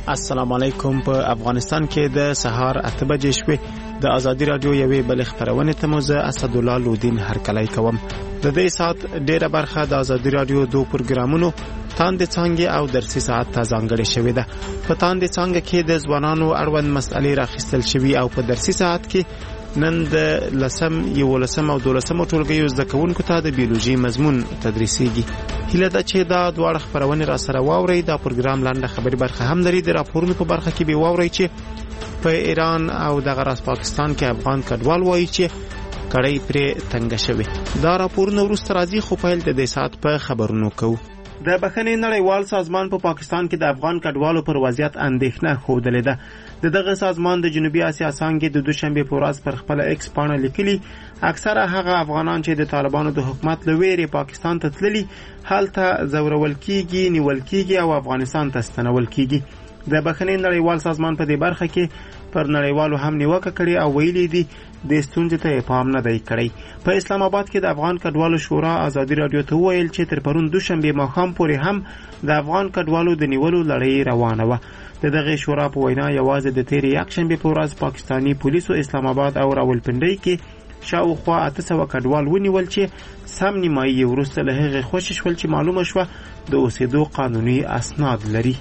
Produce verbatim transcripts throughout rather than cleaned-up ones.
السلام علیکم. په افغانستان کې د سهار اته بجې شوې د ازادي رادیو یوې بل خبرونه ته موزه اسد الله لودین هرکلی کوم. د دې سات ډیره برخه د ازادي رادیو دو پروګرامونو تاند څنګه او درسي ساعت ته ځانګړې شوې ده. په تاند څنګه کې د ځوانانو اړوند مسالې راخستل شوې او په درسي ساعت کې نن د لسم یو لسم او دولسم ټولګیو زده کوونکو ته د بیولوژي مضمون تدریسيږي. هله دا چې دا دواړه خبرونه را سره واوري دا پروګرام لاندې خبري برخه هم لري. د راپورونو په برخه کې به واوري چې په ایران او د غرب پاکستان کې افغان کډوال وایي چې کړي پرې تنګ شوی. دا راپورونه ورسته راځي خو په دې سات په خبرونو کوو. د بخښنې نړیوال سازمان په پا پاکستان کې د افغان کډوالو پر وضعیت اندېښنه خوده ده. د دغه سازمان د جنوبي اسیا څنګه د دوشنبه په ورځ پر خپل ایکس پاڼه لیکلي اکثره هغه افغانان چې د طالبانو د حکومت لویری پاکستان ته تللي حالته زورول کیږي نیول کیږي او افغانستان ته ستنول کیږي. د بخښنې نړیوال سازمان په دې برخه کې پر نړیوالو هم نیوکه کړې او ویلي دي د ستونزې ته پام نه دی کړی. په اسلام آباد کې د افغان کډوالو شورا ازادي رادیو ته ویل چې تر پرون دوشنبه ماښام پورې هم د افغان کډوالو د نیولو لړۍ روانه و. د دغه شورا په وینا یوازې د تیرې یکشنبه په ورځ پاکستانی پولیسو اسلام آباد او راولپنډۍ کې شاوخوا اته سوه کډوال ونیول چې سم نیمایي وروسته له هغې خوشې شول چې معلومه شوه د اوسېدو قانوني اسناد لري.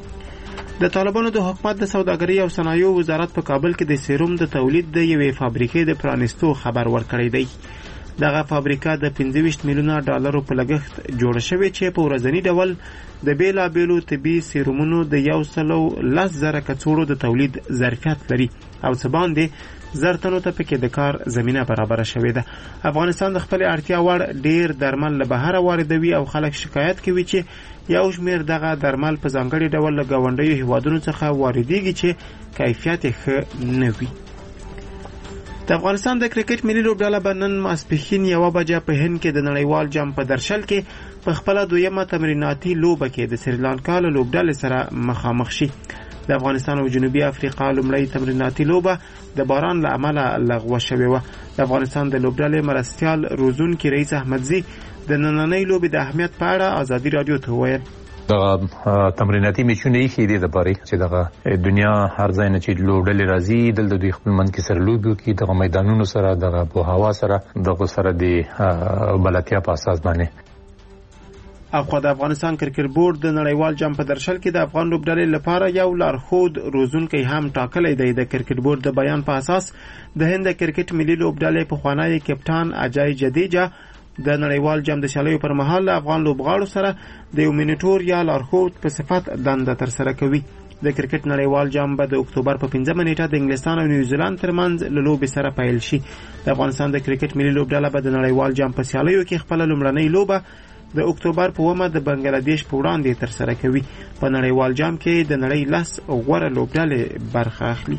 د طالبانو د حکومت د سوداګرۍ او صنایعو وزارت په کابل کې د سیروم د تولید د یوې فابریکې د پرانیستو خبر ورکړی دی. دغه فابریکه د پنځه ویشت میلیونه ډالرو په لګښت جوړه شوې چې په ورځنی ډول د بیلابیلو طبي سیرومونو د یو سلو لس زره کڅوړو د تولید ظرفیت لري او څه باندې زر تنو ته پکې د کار زمینه برابره شوې ده. افغانستان د خپل اړتیا وړ ډیر درمل له بهر واردوي او خلک شکایت کوي چې یو شمیر دغه درمل په ځانګړي ډول له ګاونډیو هیوادونو څخه واردېږي چې کیفیت یې ښه نه وي. د افغانستان د کرکټ ملي لوبډله به نن ماسپښین یوه بجه په هند کې د نړیوال جام په درشل کې په خپله دویمه تمریناتي لوبه کې د سریلانکا له لوبډلې سره مخامخ شي. د افغانستان او جنوبي افریقا لومړی تمریناتي لوبه د باران له امله لغوه شوې وه. د افغانستان د لوبډلې مرستیال روزونکي رئیس احمدزي د نننۍ لوبې د اهمیت په اړه ازادي رادیو ته وویل. دغه تمریناتي میچونه یې ښې دي د پاره چې دغه دنیا هر ځای نه چې لوبډلې راځي دلته دوی خپل منځ کې سره لوبې وکړي دغه میدانونو سره دغه په هوا سره دغه سره د بلدتیا په اساس باندې. اخو د افغانستان کرکټ بورډ د نړیوال جام په درشل کې د افغان لوبډلې لپاره یو لارښود روزونکی هم ټاکلی دی. د کرکټ بورډ د بیان په اساس د هند کرکټ ملي لوبډلې پخوانی کپټان اجای جدیجا د نړیوال جام د شالیو پر مهال افغان لوبغاړو سره د یو مینیټور یا لارښود په صفت دنده ترسره کوي. د کرکټ نړیوال جام به د اکتوبر په پنځمه نیټه د انګلستان او نیوزیلند ترمنځ له لوبې سره پیل شي. د افغانستان د کرکټ ملي لوبډله به د نړیوال جام په شالیو کې خپل لومړنۍ لوبه د اکتوبر په اوومه د بنگلاديش په وړاندې ترسره کوي. په نړیوال جام کې د نړۍ لس غوره لوبډلې برخه اخلي.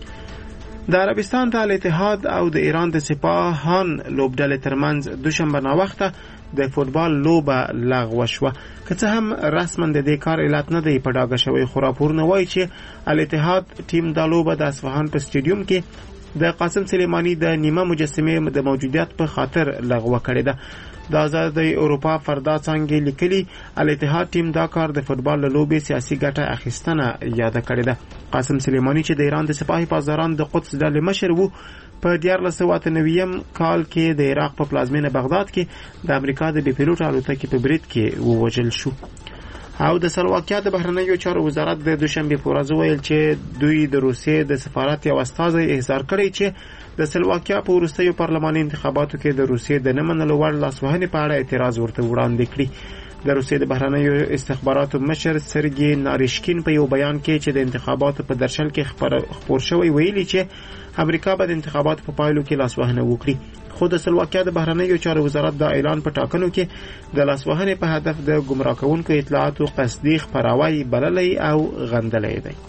د عربستان د الاتحاد او د ایران د سپاهان لوبډلې ترمنځ دوشنبه ناوخته د فوتبال لوبه لغوه شوه. که څه هم رسما د دې کار علت نه دی په ډاګه شوی خو راپورونه وایي چې الاتحاد ټیم د لوبه د اصفهان په سټیډیوم کې د قاسم سلیمانی د نیمه مجسمه د موجودیت په خاطر لغوه کړې ده. د آزادۍ اروپا فردا څنګه لیکلي الاتحاد ټیم دا کار د فوتبال له لوبې سیاسي ګټه اخیستنه یاد کړې ده. قاسم سلیمانی چې د ایران د سپاهي پاسداران د قدس ډلې مشر وو په دیارلس سوه اته نوي کال کې د عراق په پلازمینه بغداد کې د امریکا د بي پیلوټ الوتکې په برید کې ووژل شو. او د سلواکیا د بهرنیو چارو وزارت د دوشنبه په ورځ ویل چې دوی د روسیې د سفارت یو استازی احضار کړی چې د سلواکیا په وروستیو پارلماني انتخاباتو کې د روسیې د نه منلو وړ لاسوهنې په اړه اعتراض ورته وړاندې کړی. د روسیې د بهرنیو استخباراتو مشر سرګي ناریشکین په یو بیان کې چې د انتخاباتو په درشل کې خبر شوی ویلي چې امریکا به د انتخاباتو په پایلو کې لاسوهنه وکړي. خو د سلواکیا د بهرنیو چارو وزارت دا اعلان په ټاکنو کې د لاسوهنې په هدف د ګمراه کوونکو اطلاعاتو قصدي خپراوی بللی او غندلی دی.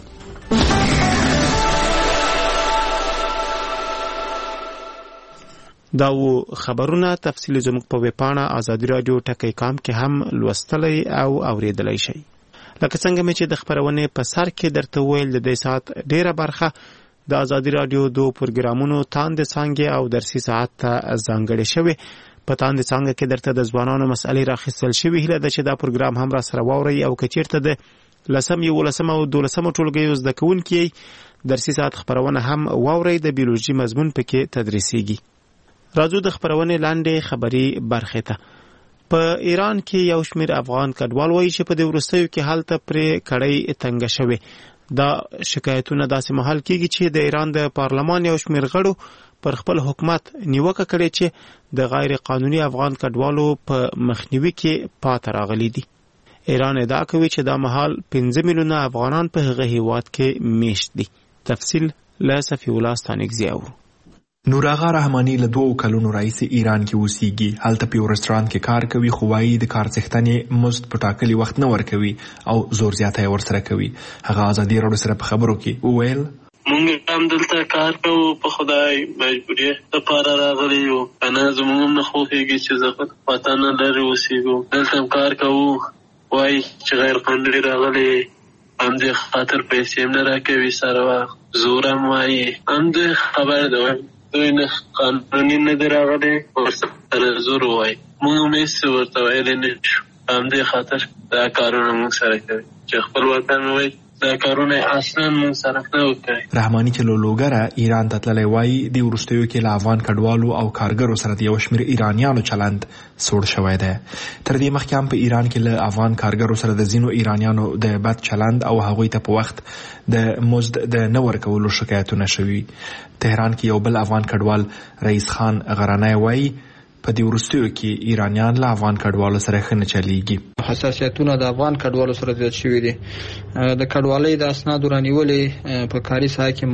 دا و خبرونه تفصیل زموږ په ویبپاڼه ازادي رادیو ټکی کام کې هم لوستلی او اوریدلی شئ. لکه څنګه مې چې د خبرونې په سر کې درته ویل د دې ساعت ډیره برخه د ازادي رادیو دو پروګرامونو تاند څنګه او درسي ساعت ته ځانګړې شوی. په تاند څنګه کې درته د ځوانانو مسالې راخیستل شوی. هله د چې دا پروګرام هم را سره واوري او کچیرته د لسم یولسم او دولسم ټولګیو زده کوونکي درسي ساعت خبرونه هم واوري د بیولوژي مضمون پکې تدریسيږي. راځو د خبرونه لاندې خبري برخه ته. په ایران کې یو شمېر افغان کډوال وایي چې په دې وروستیو کې حالت پرې کړی تنګ شوی. دا شکایتونه داسې مهال کېږي چې د ایران د پارلمان یو شمېر غړو پر خپل حکومت نیوکه کړې چې د غیر قانوني افغان کډوالو په مخنیوي کې پاتې راغلي دي. ایران ادعا کوي چې دا مهال پنځه میلیونه افغانان په هغه هیواد کې میشت دي. تفصیل له صفی الله ستانکزی اورو. نوراغا رحمانی له دوو کلونو راهیسې ایران کې اوسېږي. هلته په یو رستورانت کې کار کوي، خو وایي د کار څښتنې مزد په ټاکلي وخت نه ورکوي او زور زیاتی یې ورسره کوي. هغه ازادي راډیو سره په خبرو کې وویل مونږ هم دلته کار کوو، په خدای مجبوري لپاره راغلي یو. کنه زموږ هم نه خوښېږي چې زه وطن نه لرې اوسېږو. دلته هم کار کوو، وایي چې غیر قانوني راغلي، همدې خاطر پیسې هم نه راکوي سره وخت، زور هم وایي. همدې خبر ده، دوی نه قانوني نه دی راغلی، ورسره زور وایي. موږ هم هېڅ ورته ویلی نه شو. همدې خاطر دا کارونه موږ سره کوي چې خپل وطن وایي دا کارونه اصلا موږ سره نه وکړي. رحماني چې له لوګره ایران ته تللی وایي د وروستیو کې له افغان کډوالو او کارګرو سره د یو شمېر ایرانیانو چلند سوړ شوی دی. تر دې مخکې هم په ایران کې له افغان کارګرو سره د ځینو ایرانیانو د بد چلند او هغوی ته په وخت د مزد د نه ورکولو شکایتونه شوي. تهران کې یو بل افغان کډوال رئیس خان غرانی وایي په دې وروستیو کې ایرانیان له افغان کډوالو سره ښه نه چلیږي. حساسیتونه د افغان کډوالو سره زیات شوي دي. د کډوالۍ د اسنادو رانیولې په کاري ساحه کې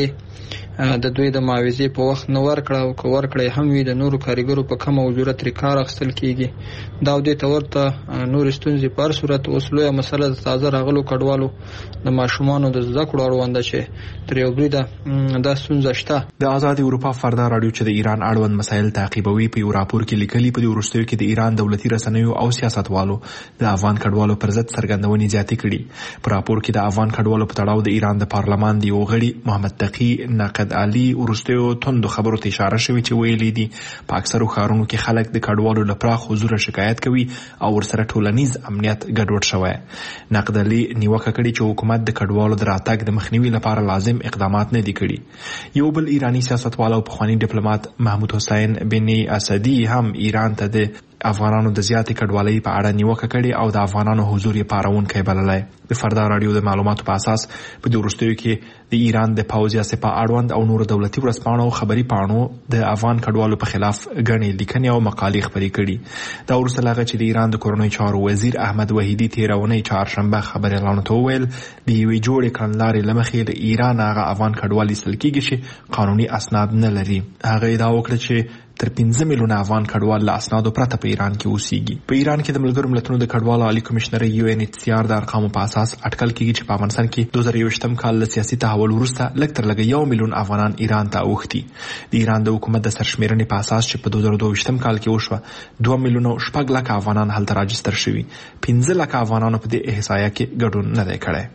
معضلې، د دوی د معاوضې په وخت نه ورکړه او که ورکړی هم وي د نورو کارګرو په کمه اجورت ترې کار اخیستل کېږي. دا او دې ته ورته نورې ستونزې په هر صورت اوس لویه مسله د تازه راغلو کډوالو د ماشومانو د زده کړو اړونده چې تر یو بریده دا ستونزه شته. د آزاد اروپا فردا راډیو چې د ایران اړوند مسایل تعقیبوي په یو راپور کې لیکلي په دې وروستیو کې د ایران دولتي رسنیو او سیاستوالو د افغان کډوالو پر ضد څرګندونې زیاتې کړي. په راپور کې د افغان کډوالو په تړاو د ایران د پارلمان د یو غړي محمد تقي ناقد علي وروستیو توندو خبرو ته اشاره شوې چې ویلي دي په اکثرو ښارونو کې خلک د کډوالو له پراخ حضوره شکایت کوي او ورسره ټولنیز امنیت ګډوډ شوی. ناقد علي نیوکه کړې چې حکومت د کډوالو د راتګ د مخنیوي لپاره لازم اقدامات نه دي کړي. یو بل ایرانی سیاستوال او پخوانی ډیپلوماټ محمود حسین بن اسدي هم ایران ته د افغانانو د زیاتې کډوالۍ په اړه نیوکه کړې او د افغانانو حضور یې پارونکی بللی. د فردا راډیو د معلوماتو په اساس په دې وروستیو کې د ایران د پوځ یا سپاه اړوند او نورو دولتي ورځپاڼو او خبري پاڼو د افغان کډوالو په خلاف ګڼې لیکنې او مقالې خپرې کړي. دا وروسته له هغه چې د ایران د کورنیو چارو وزیر احمد وحیدي تېره اونۍ چهارشنبه خبریالانو ته وویل د یوې جوړې کړنلارې له مخې د ایران هغه افغان کډوال ایستل کېږي چې قانوني اسناد نه لري. هغه ادعا وکړه چې تر پنځه میلیونه افغان کډوال له اسنادو پرته په ایران کې اوسېږي. په ایران کې د ملګرو ملتونو د کډوالو عالي کمشنرۍ یو ان ایچ سی آر د ارقامو په اساس اټکل کېږي چې په افغانستان کې دوه زره یوویشتم کال له سیاسي تحول وروسته لږ تر لږه یو میلیون افغانان ایران ته اوښتي. د ایران د حکومت د سرشمېرنې په اساس چې په دوه زره دوه ویشتم کال کې وشوه دوه میلیونه شپږ لکه افغانان هلته راجستر شوي. پنځه لکه افغانانو په دې احصایه کې ګډون نه دی کړی.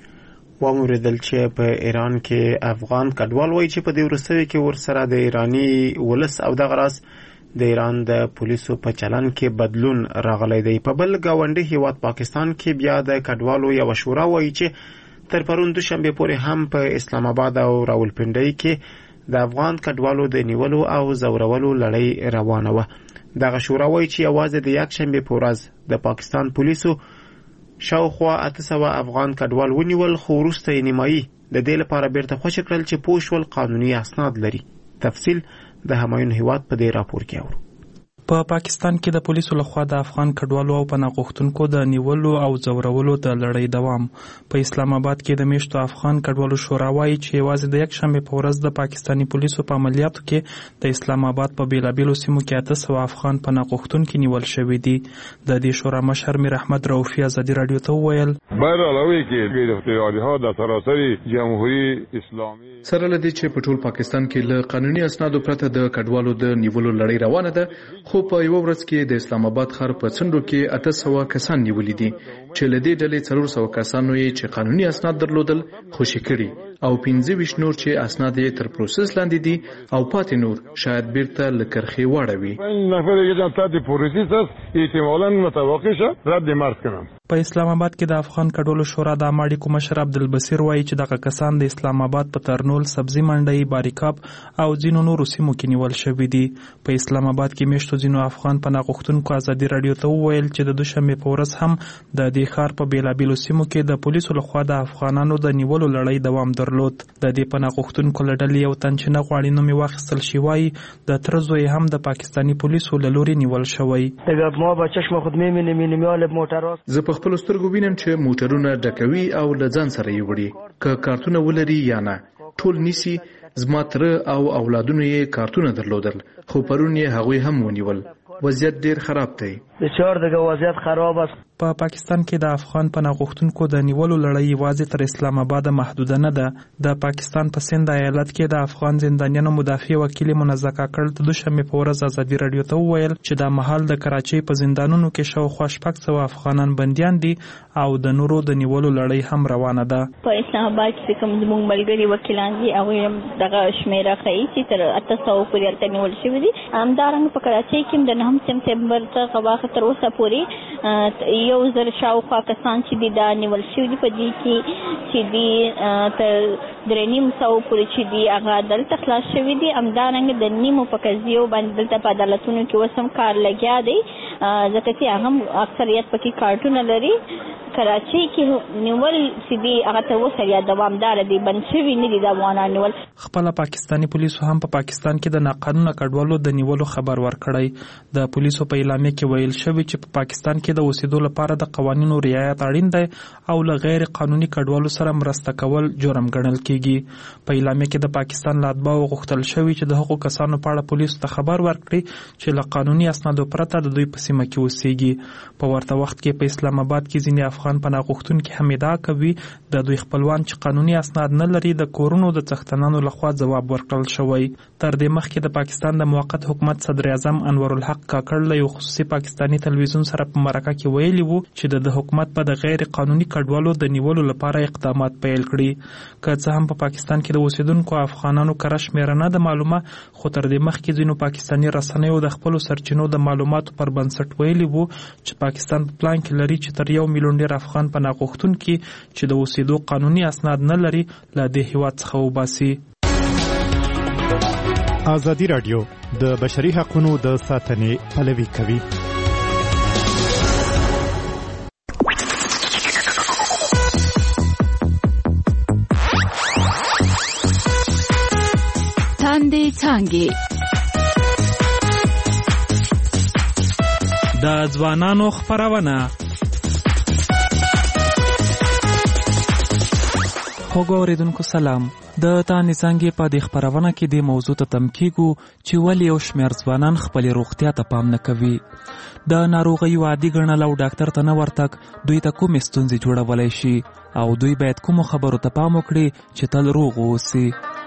واوریدل چې په ایران کې افغان کډوال وایي چې په دې وروستیو کې ورسره د ایرانی ولس او دغه راز د ایران د پولیسو په چلن کې بدلون راغلی دی. په بل ګاونډي هیواد پاکستان کې بیا د کډوالو یوه شورا وایي چې تر پرون دوشنبې پورې هم په اسلام آباد او راولپنډۍ کې د افغان کډوالو د نیولو او زورولو لړۍ روانه وه. دغه شورا وایي چې یوازې د یکشنبې په ورځ د پاکستان پولیسو شاوخوا اته سوه افغان کډوال ونیول، خو وروسته یې نیمایي د دې لپاره بیرته خوشې کړل چې پوه شول قانوني اسناد لري. تفصیل د همایون هیواد په دې راپور کې اورو. په پاکستان کې د پولیسو لخوا د افغان کډوالو او پناه غوښتونکو د نیولو او زورولو د لړۍ دوام. په اسلام آباد کې د میشتو افغان کډوالو شورا وایي چې یوازې د یکشنبې په ورځ د پاکستاني پولیسو په عملیاتو کې د اسلام آباد په بیلابیلو سیمو کې اته سوه افغان پناه غوښتونکي نیول شوي دي. د دې شورا مشر میر احمد رؤفي ازادي راډیو ته وویل برعلاوه کې گرفتاری‌ها در سراسر جمهوری اسلامی سره لدی چې په ټول پاکستان کې له قانوني اسنادو پرته د کډوالو د نیولو لړۍ روانه ده، خو په یو ورځ کې د اسلام آباد ښار په څنډو کې اته سوه کسان نیولي دي چې له دې ډلې څلور سوه کسانو یې چې قانوني اسناد درلودل خوشي کړي او پنځه ویشت نور چې اسناد یې تر پروسس لاندې دي او پاتې نور شاید بیرته له کرښې واړوي. نفر دیگه هم تحت پروسس است، احتمالاً متوقع شه رد مرز کنم. په اسلام آباد کې د افغان کډوالو شورا د عامه اړیکو مشر عبدالبصیر وایي چې دغه کسان د اسلام آباد په ترنول، سبزي منډۍ، باریکاب او ځینو نورو سیمو کې نیول شوي دي. په اسلام آباد کې میشتو ځینو افغان پناه غوښتونکو ازادي راډیو ته وویل چې د دوشنبې په ورځ هم د دې ښار په بېلابېلو سیمو کې د پولیسو لخوا د افغانانو د نیولو لړۍ دوام درلود. د دې پناه غوښتونکو له ډلې یو تن چې نه غواړي نوم یې واخیستل شي وایي د تره زوی هم د پاکستاني پولیسو له لوري نیول شوی. زه په خپلو سترګو وینم چې موټرونه ډکوي او له ځان سره یې وړي، که کارتونه ولري یا نه ټول نیسي. زما تره او اولادونو یې کارتونه درلودل، خو پرون یې هغوی هم ونیول. وضعیت ډیر خراب دی. بسیار دیگه وضعیت خراب است. په پاکستان کې د افغان پناه غوښتونکو د نیولو لړۍ یوازې تر اسلام آباد محدوده نه ده. د پاکستان په سند ایالت کې د افغان زندانیانو مدافع وکیل منزه کاکړ د دوشنبې په ورځ ازادي راډیو ته وویل چې د مهال د کراچۍ په زندانونو کې شاوخوا شپږ سوه افغانان بندیان دي او د نورو د نیولو لړۍ هم روانه ده. په اسلام آباد کې کوم زموږ ملګري وکیلان دي هغوی هم دغه شمیره ښیي چې تر اته سوه پورې هلته نیول شوي دي. همدارنګه په کراچۍ کې هم د نهم سپتمبر څخه واخه تر اوسه پورې یو زر شاوخوا کسان چې دي دا نیول شوي دي. په دې کې چې دي تر درې نیم سوه پورې چې دي هغه دلته خلاص شوي دي. همدارنګه د نیمو په قضیو باندې دلته په عدالتونو کې اوس هم کار لګیا دی، ځکه چې هغه هم اکثریت پکې کارټونه لري. کراچۍ کې نیول چې دي هغه تر اوسه یا دوامداره دي، بند شوي نه دي د افغانان نیول. خپله پاکستاني پولیسو هم په پاکستان کې د ناقانونه کډوالو د نیولو خبر ورکړی. د پولیسو په اعلامیه کې ویل شوي چې په پاکستان کې د اوسېدو لپاره د قوانینو رعایت اړین دی او له غیر قانوني کډوالو سره مرسته کول جرم ګڼل کیږي. په اعلامیه کې د پاکستان له اتباعو غوښتل شوي چې د هغو کسانو په اړه پولیسو ته خبر ورکړي چې له قانوني اسنادو پرته د دوی په سیمه کې اوسېږي. په ورته وخت کې په اسلام آباد کې ځینې افغان پناه غوښتونکي هم ادعا کوي د دوی خپلوان چې قانوني اسناد نه لري د کورونو د څښتنانو لخوا ځواب ورکړل شوی. تر دې مخکې د پاکستان د موقت حکومت صدر اعظم انورالحق کاکړ له یو خصوصي پاکستاني تلویزیون سره په مرکه کې ویلي وو چې د حکومت په د غیر قانوني کډوالو د نیولو لپاره اقدامات پیل کړي. که څه هم په پاکستان کې د اوسېدونکو افغانانو کره شمېره نه ده معلومه، خو تر دې مخکې ځینو پاکستاني رسنیو د خپلو سرچینو د معلوماتو پر بنسټ ویلي وو چې پاکستان په پلان کې لري چې تر یو میلیون ډېر افغان پناه غوښتونکي چې د اوسېدو قانوني اسناد نه لري له دې هېواد څخه وباسي. ازادي راډیو د بشري حقوقو د ساتنې پلوي کوي. تاندې څانګې د ځوانانو خپرونه. خوږو اورېدونکو سلام. د تاندې څانګې په دې خپرونه کې د موضوع ته تم کیږو چې ولې یو شمېر ځوانان خپلې روغتیا ته پام نه کوي. د ناروغیو عادي ګڼل او ډاکټر ته نه ورتګ دوی ته کومې ستونزې جوړولی شي او دوی باید کومو خبرو ته پام وکړي چې تل روغ واوسي.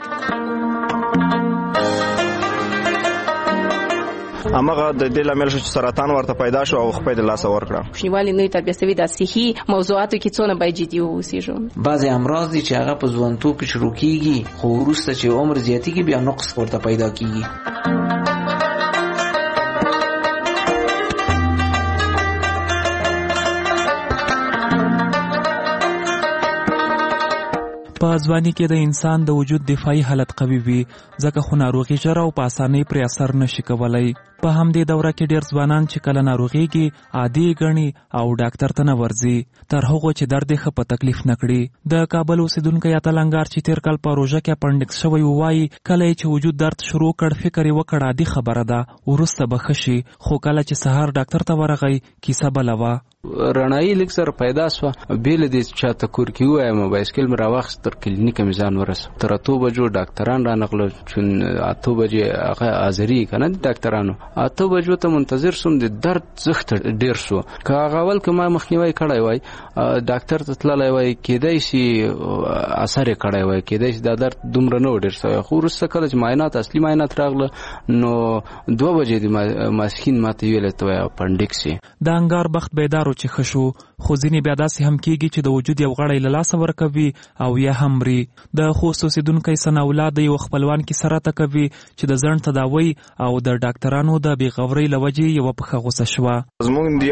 همغه د دې لامل شو چې سرطان ورته پیدا شو او خپل د لاس ورکړه. شنیوالي نه تربیه سوي د صحي موضوعاتو کې څونه باید جدي اوسېږو. بعضی امراض دي چې هغه په ځوانتوب کې شروع کیږي خو وروسته چې عمر زیاتېږي بیا نقص ورته پیدا کیږي. په ځواني کې د انسان د وجود دفاعي حالت قوي وي، ځکه خو ناروغي ژر او په اسانۍ پرې اثر نشي کولی. په همدې دوره کې ډېر ځوانان چې کله ناروغېږي عادي ګڼي او ډاکټر ته نه ورځي تر هغو چې درد یې ښه په تکلیف نه کړي. د کابل اوسېدونکی اتلنګار چې تېر کال په روژه کې اپنډکس شوی وایي کله یې چې وجود درد شروع کړ فکر یې وکړ عادي خبره ده، وروسته به ښه شي، خو کله چې سهار ډاکټر ته ورغی کیسه بله وه. رڼایي لږ سره پیدا سوه، بېله دې چاته کور کې ووایم بایسکل مې راواخیست تر کلینیکه مې ځان ورسو. تر اتو بجو ډاکټران رانغلل، چون اتو بجې هغه حاضري که نه ډاکټرانو اته بجو ته منتظر سوم د درد زخت ډیر شو که هغه ول کما مخنیوي کړای وای ډاکټر ته تللی وای کېدای شي اثر کړای وای کېدای شي د درد دومره نه ډیر شوی خو وروسته کله چې معاینات اصلي معاینات راغله نو دوه بجې د ماسخین ماته ویل ته اپنډکس د انګار بخت بیدارو چې خشو خو ځینې بیا داسې هم کېږي چې د وجود یو غړی له لاسه ورکوي او یا هم مري د خوست اوسېدونکی ثناءالله د یو خپلوان کیسه راته کوي چې د ځنډ تداوی او د ډاکټرانو د بې غورۍ له وجې یوه پښه غوسه شوه. زموږ